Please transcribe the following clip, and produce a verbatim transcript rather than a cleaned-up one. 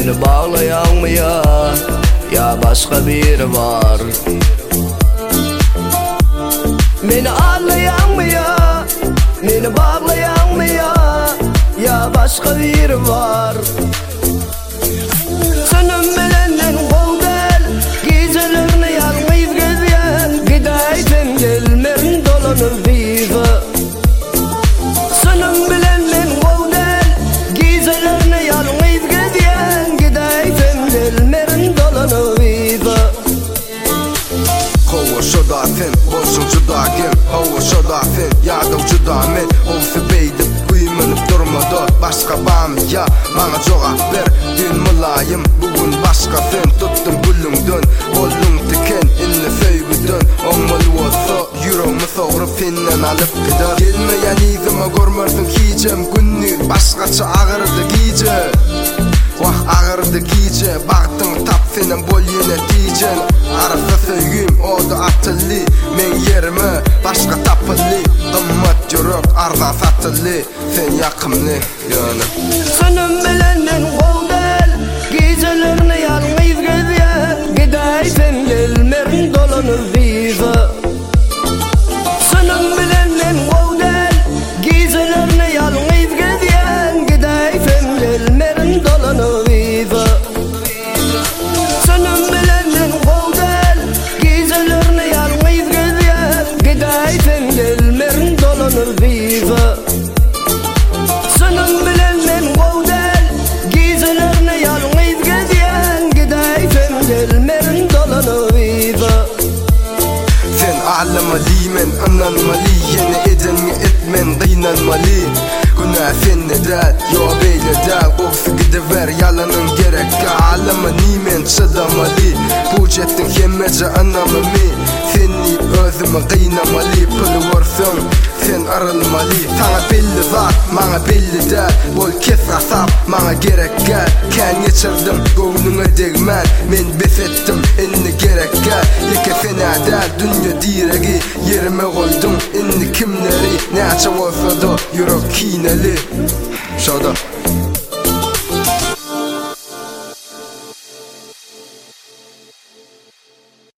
Beni bağlayan mı ya, ya başka biri var? Beni ağlayan mı ya, beni bağlayan mı ya, ya başka biri var? Senin bilenden kovdel, gecelerini yalnız gezen, gidayten gelmerin dolanır viva. Senin bilenden kovdel, gecelerini yalnız gezen, gidayten gelmerin dolanır viva. Hova şoda sen, bolsun juda gel. Hova şoda sen, yadav juda men. Olsa beydip, kuymanıp durmadı. Başka bam ya, bana cevap ver. Dün mulayim, bugün başka sen. Tuttum gülüngdön, oldum tiken. İnne söygüdön, olmalı olsa yüreğimi soğurup senden alıp gider. Gelmeyen izime görmersin hicem. Günlük başkaça ağırdı giyce. Vah ağırdı giyce, baktın tap senin bol yöneticen. Arasa söygüm, o da atıllı. Men yerime başka tapıllı. Kımmat yürek, arzan satıllı. Sen yakımlı yani. Senin bilenden kovdel, gecelerini yalnız gezen, gidayten gelmerin dolanır viva. Senin bilenden kovdel, gecelerini yalnız gezen, gidayten gelmerin dolanır viva. Senin bilenden kovdel, gecelerini yalnız gezen, gidayten gelmerin dolanır viva. Senin bilenden kovdel, gecelerini yalnız gezen, gidayten gelmerin dolanır viva. Sen ağlamalı men anlanmalı. Yine edeni etmen kıynanmalı. Günah sende del, yo beyle del. Koksu gidiver yalanın gerek. Ağlama nimen çıdamalı. Bu jettin hemmece anlamamı. Seni özümü kıynamalı. Pılı vursun sen arılmalı. Sana belli zat, bana belli del. Bol kes asap, bana gerek gel. Ken geçirdim, gönlüne degmen. Men bes ettim, inni gerek gel. Yeke fena del, dünya diregi. Yerime koydum, inni kimleri. Neçe olsa da yürek kineli. Şada